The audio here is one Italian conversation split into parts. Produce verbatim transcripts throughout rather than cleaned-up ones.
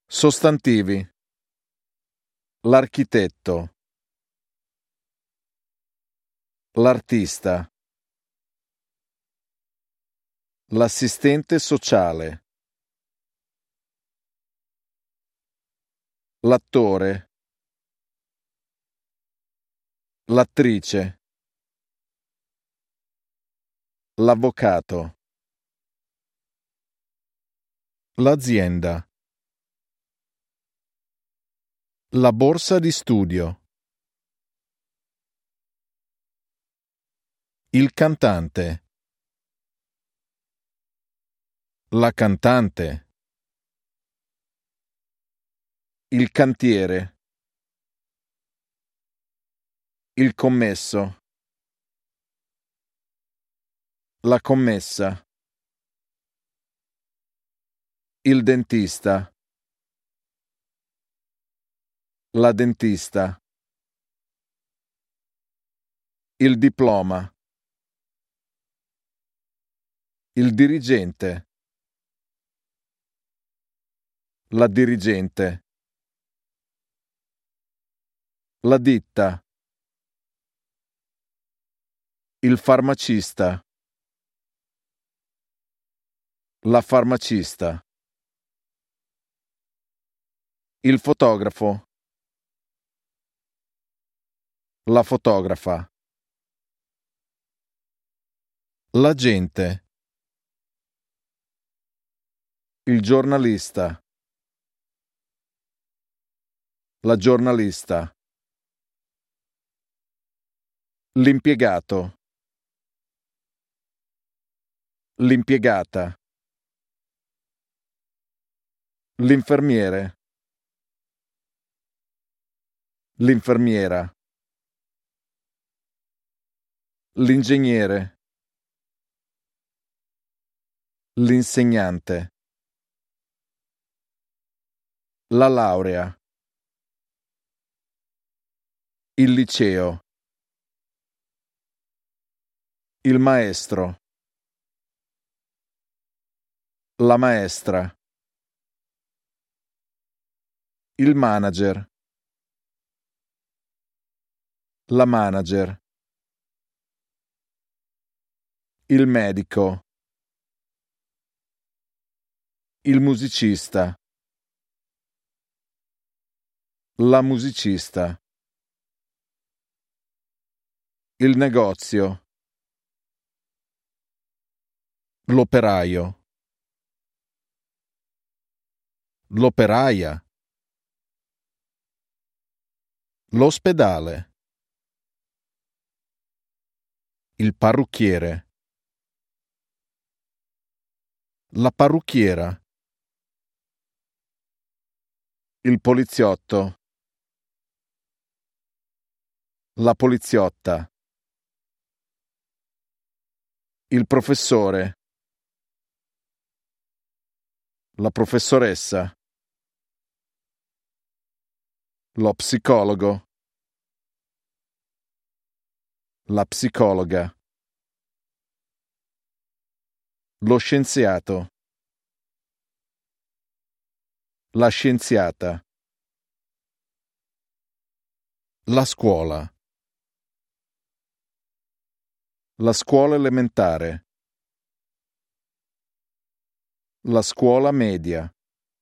Sostantivi. L'architetto. L'artista. L'assistente sociale. L'attore. L'attrice. L'avvocato. L'azienda. La borsa di studio. Il cantante. La cantante. Il cantiere. Il commesso. La commessa. Il dentista. La dentista. Il diploma. Il dirigente. La dirigente. La ditta. Il farmacista. La farmacista. Il fotografo. La fotografa. L'agente. Il giornalista. La giornalista. L'impiegato. L'impiegata. L'infermiere. L'infermiera. L'ingegnere. L'insegnante. La laurea. Il liceo. Il maestro. La maestra. Il manager. La manager. Il medico. Il musicista. La musicista. Il negozio. L'operaio. L'operaia. L'ospedale. Il parrucchiere. La parrucchiera. Il poliziotto. La poliziotta. Il professore. La professoressa. Lo psicologo. La psicologa. Lo scienziato. La scienziata. La scuola. La scuola elementare. La scuola media.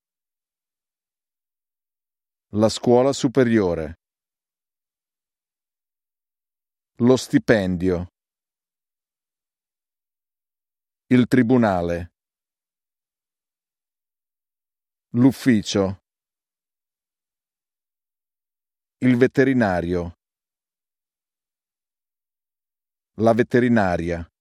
La scuola superiore. Lo stipendio. Il tribunale. L'ufficio. Il veterinario. La veterinaria.